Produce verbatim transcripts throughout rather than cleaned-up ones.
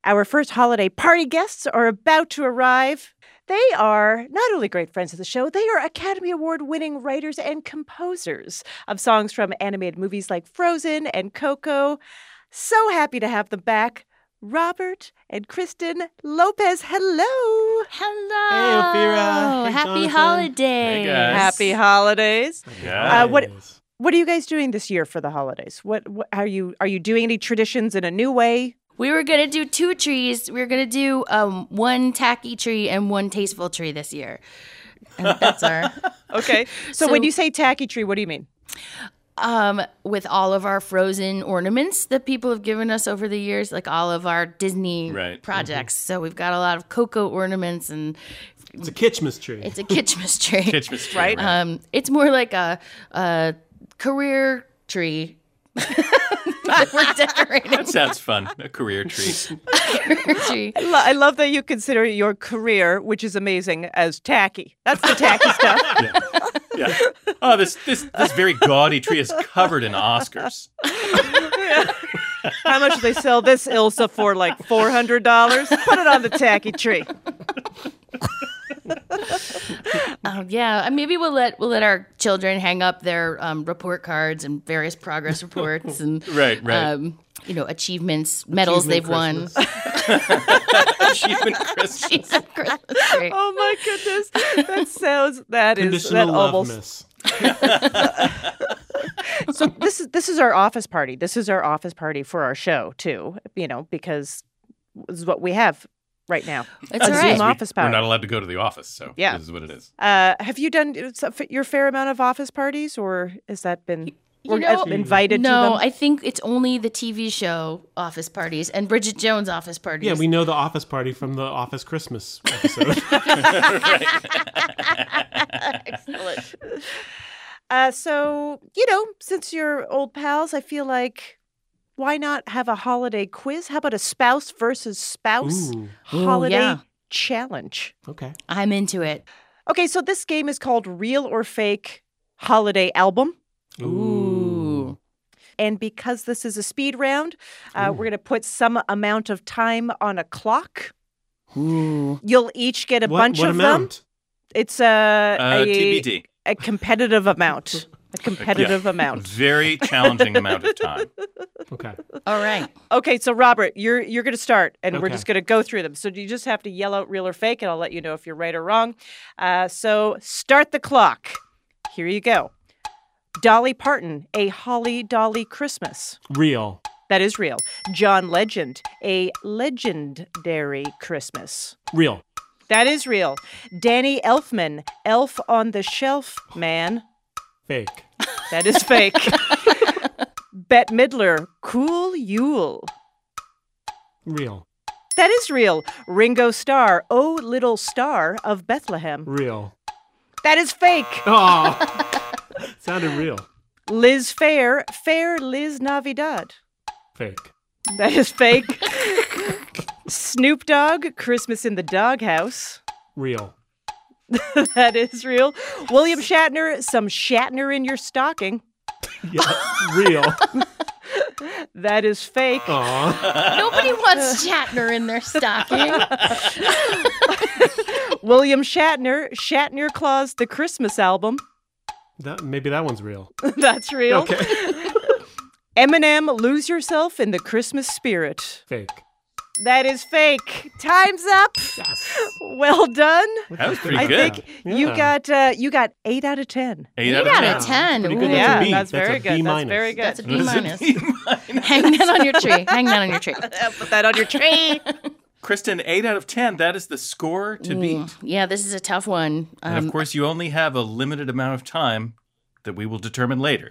Our first holiday party guests are about to arrive. They are not only great friends of the show, they are Academy Award-winning writers and composers of songs from animated movies like Frozen and Coco. So happy to have them back. Robert and Kristen Lopez, hello. Hello. Hey, Ophira. Hey, Happy Jonathan. holidays. Hey, guys. Happy holidays. Yeah. Uh, what what are you guys doing this year for the holidays? What, what are you are you doing any traditions in a new way? We were going to do two trees. We were going to do um, one tacky tree and one tasteful tree this year. And that's our... Okay. So, So- when you say tacky tree, what do you mean? Um, with all of our Frozen ornaments that people have given us over the years, like all of our Disney Right. projects. So we've got a lot of Coco ornaments, and It's a Kitschmas tree. it's a Kitschmas tree. Kitschmas tree, Right. Um, it's more like a, a career tree. We're decorating That sounds fun. A career tree. a tree. I, lo- I love that you consider your career, which is amazing, as tacky. That's the tacky stuff. Yeah. Oh, this this this very gaudy tree is covered in Oscars. How much do they sell this Ilsa for? Like four hundred dollars? Put it on the tacky tree. Oh yeah, Uh, maybe we'll let we'll let our children hang up their um, report cards and various progress reports and Right, right. Um, you know, achievements, medals Achievement they've won. Achievement Christmas. Jesus Christ, that's great. Oh my goodness. That sounds, that is, Conditional that love almost. miss. So this is, this is our office party. This is our office party for our show too, you know, because this is what we have right now. It's a all Zoom right. office We're party. not allowed to go to the office, so Yeah. this is what it is. Uh, have you done your fair amount of office parties, or has that been You or know- invited to No, them? I think it's only the T V show office parties and Bridget Jones office parties. Yeah, we know the office party from the Office Christmas episode. Excellent. Uh, so, you know, since you're old pals, I feel like why not have a holiday quiz? How about a spouse versus spouse Ooh, holiday yeah. challenge? okay. I'm into it. Okay, so this game is called Real or Fake Holiday Album. Ooh. And because this is a speed round, uh, we're going to put some amount of time on a clock. Ooh. You'll each get a What, bunch what of amount? them. It's a, Uh, a, T B D. a competitive amount. A competitive Yeah. amount. Very challenging amount of time. Okay. All right. Okay, so Robert, you're you're going to start, and we're Okay. just going to go through them. So you just have to yell out real or fake, and I'll let you know if you're right or wrong. Uh, so start the clock. Here you go. Dolly Parton, A Holly Dolly Christmas. Real. That is real. John Legend, A Legendary Christmas. Real. That is real. Danny Elfman, Elf on the Shelf Man. Fake. That is fake. Bette Midler, Cool Yule. Real. That is real. Ringo Starr, Oh Little Star of Bethlehem. Real. That is fake. Oh, sounded real. Liz Fair, Fair Liz Navidad. Fake. That is fake. Snoop Dogg, Christmas in the Doghouse. Real. That is real. William Shatner, Some Shatner in Your Stocking. Yeah. Real. That is fake. Aw. Nobody wants Shatner in their stocking. William Shatner, Shatner Claus, the Christmas album. That maybe that one's real. That's real. Okay. Eminem, Lose Yourself in the Christmas Spirit. Fake. That is fake. Time's up. Yes. Well done. That was pretty I good. think you Yeah. got uh, you got eight out of ten. Eight Eight out out of of ten. ten. Pretty Ooh. good. That's a Yeah, B. that's That's very a good. B That's minus. very good. That's a B What is it? minus. B minus? Hang that on your tree. Hang that on your tree. Put that on your tree. Kristen, eight out of ten. That is the score to beat. Yeah, this is a tough one. And Um, of course, you only have a limited amount of time that we will determine later.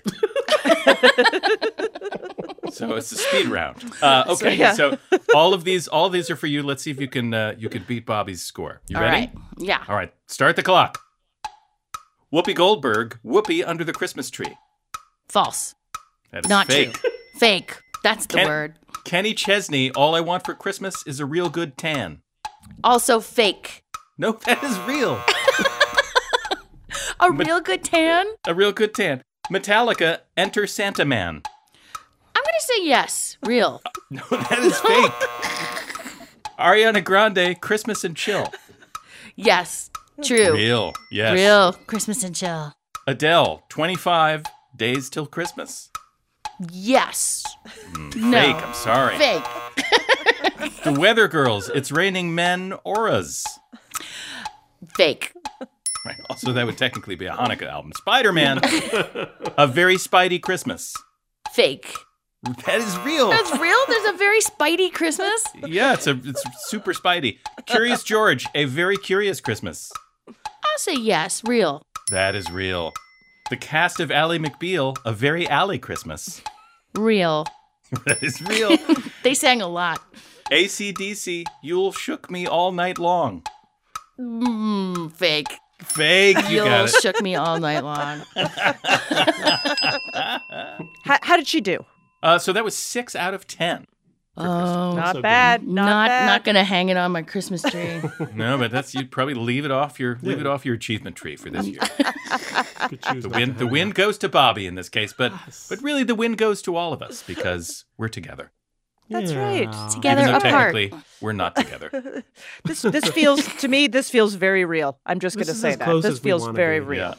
So it's a speed round. Uh, okay, yeah. so all of these, all of these are for you. Let's see if you can uh, you can beat Bobby's score. You all ready? right. Yeah. All right. Start the clock. Whoopi Goldberg, Whoopi under the Christmas tree. False. That is Not fake. true. Fake. That's the Ken- word. Kenny Chesney, all I want for Christmas is a real good tan. Also fake. No, that is real. A real good tan? A real good tan. Metallica, Enter Santa Man. I'm going to say yes. Real. No, that is fake. Ariana Grande, Christmas and Chill. Yes. True. Real. Yes. Real. Christmas and Chill. Adele, twenty-five Days Till Christmas. Yes. Mm, No. Fake, I'm sorry. Fake. The Weather Girls, It's Raining Men Auras. Fake. Right. Also, that would technically be a Hanukkah album. Spider-Man, A Very Spidey Christmas. Fake. That is real. That's real? There's a very Spidey Christmas? Yeah, it's a it's super Spidey. Curious George, A Very Curious Christmas. I'll say yes. Real. That is real. The cast of Ally McBeal, A Very Ally Christmas. Real. That is real. They sang a lot. A C D C, You'll Shook Me All Night Long. Mm, fake. Fake, you You'll got it. shook me all night long. How, how did she do? Uh, so that was six out of ten. Oh, Not so bad. Not, not bad. not gonna hang it on my Christmas tree. No, but that's you'd probably leave it off your leave it off your achievement tree for this year. Could choose The not win to the hang win out. goes to Bobby in this case, but but really the win goes to all of us because we're together. That's right. Together Even though apart. technically we're not together. This this feels to me. This feels very real. I'm just going This to is say as that. close This as we feels wanna very be. real.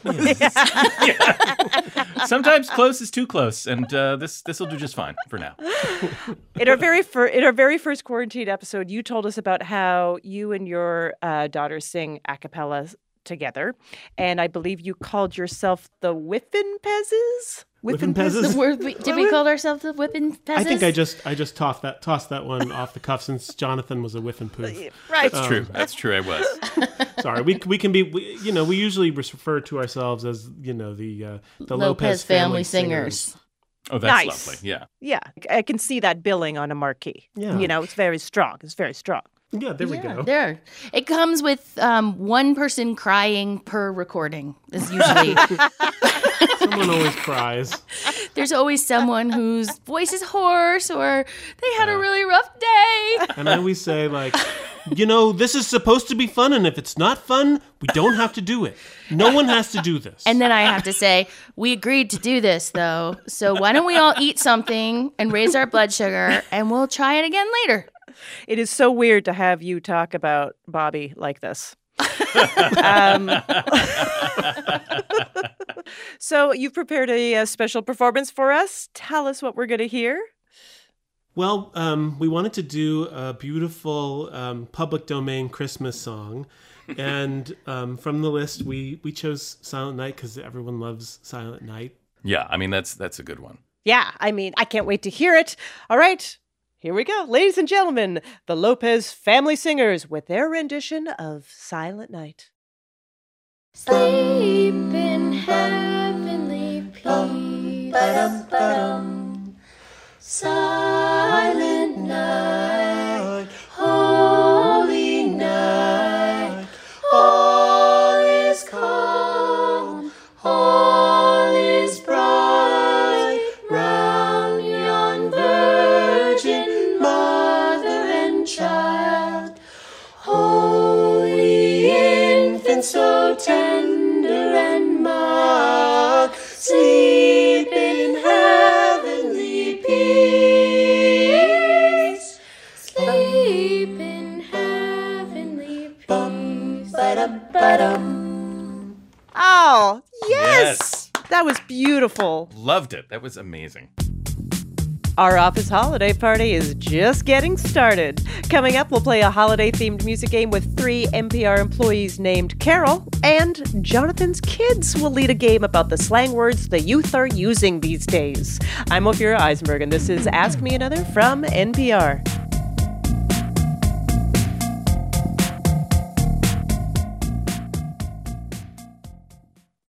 Yeah. Sometimes close is too close, and uh, this this will do just fine for now. In our very fir- in our very first quarantine episode, you told us about how you and your uh, daughter sing a cappella together, and I believe you called yourself the Whiffin Pezzes. Whiffin' Pezzes? The word we, did we call ourselves the whipping peasants? I think I just I just tossed that tossed that one off the cuff since Jonathan was a whiff and poof. Right. That's true. That's true. I was. Sorry, we we can be we, you know we usually refer to ourselves as you know the uh, the Lopez, Lopez family singers. Oh, that's Nice. lovely. Yeah. Yeah, I can see that billing on a marquee. Yeah. You know, it's very strong. It's very strong. Yeah, there we Yeah, go. there. It comes with um, one person crying per recording. Is usually Someone always cries. there's always someone whose voice is hoarse or they had a really rough day. And I always say, like, you know, this is supposed to be fun, and if it's not fun, we don't have to do it. No one has to do this. And then I have to say, we agreed to do this though. So why don't we all eat something and raise our blood sugar and we'll try it again later. It is so weird to have you talk about Bobby like this. um, so you've prepared a, uh special performance for us. Tell us what we're going to hear. Well, um, we wanted to do a beautiful um, public domain Christmas song. And um, from the list, we, we chose Silent Night because everyone loves Silent Night. Yeah. I mean, that's that's a good one. Yeah, I mean, I can't wait to hear it. All right, here we go. Ladies and gentlemen, the Lopez Family Singers with their rendition of Silent Night. Sleep in heavenly peace. Silent night, holy night, all is calm, all is bright, round yon virgin mother and child, holy infant so tender and mild, sleep in heavenly peace, sleep in heavenly peace. Ba-dum, Oh, yes! Yes. That was beautiful. Loved it. That was amazing. Our office holiday party is just getting started. Coming up, we'll play a holiday-themed music game with three N P R employees named Carol, and Jonathan's kids will lead a game about the slang words the youth are using these days. I'm Ophira Eisenberg, and this is Ask Me Another from N P R.